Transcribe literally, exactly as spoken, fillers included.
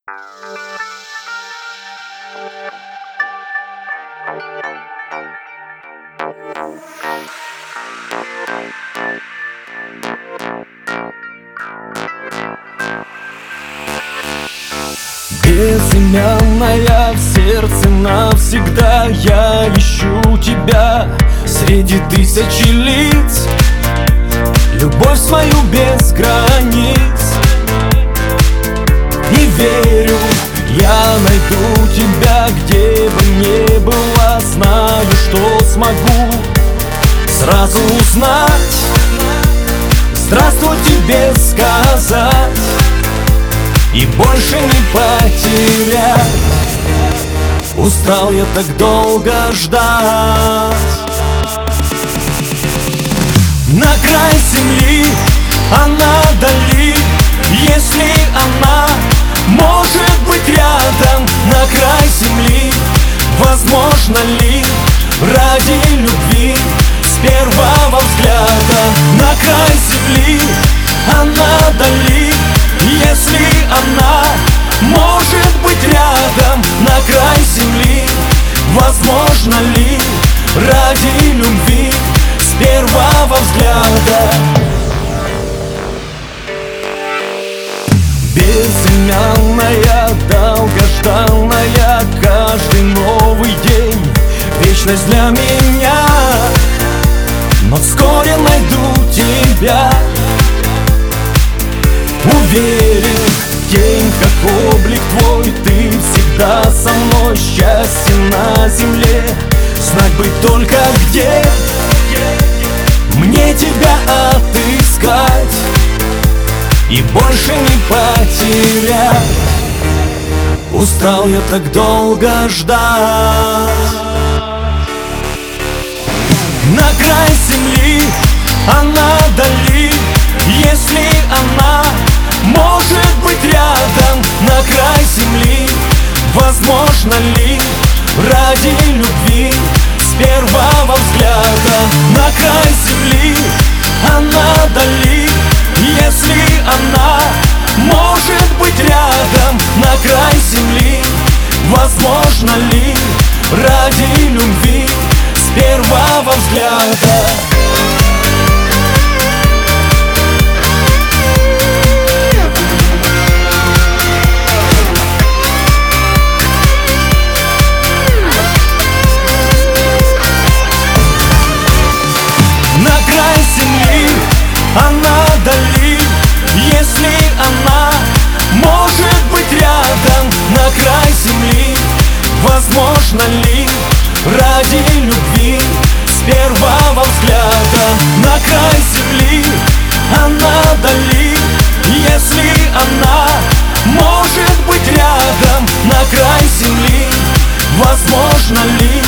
Безымянная, в сердце навсегда я ищу тебя среди тысячи лиц. Любовь свою без границ. И верю, я найду тебя, где бы ни была. Знаю, что смогу сразу узнать, здравствуй тебе сказать и больше не потерять. Устал я так долго ждать. На край земли, она дали. Если она может быть рядом, на край земли, возможно ли ради любви с первого взгляда? На край земли, она дали. Если она может быть рядом, на край земли, возможно ли ради любви с первого взгляда? Безымянная, долгожданная, каждый новый день вечность для меня. Но вскоре найду тебя. Уверен, день как облик твой, ты всегда со мной. Счастье на земле, знать бы только где мне тебя отыскать и больше не потерять. Устал я так долго ждать. На край земли, она дали. Если она может быть рядом, на край земли, возможно ли ради любви с первого взгляда? На край земли, она дали. Если она может быть рядом, на край земли, возможно ли ради любви с первого взгляда? Она дали. Если она может быть рядом, на край земли, возможно ли ради любви с первого взгляда? На край земли, она дали. Если она может быть рядом, на край земли, возможно ли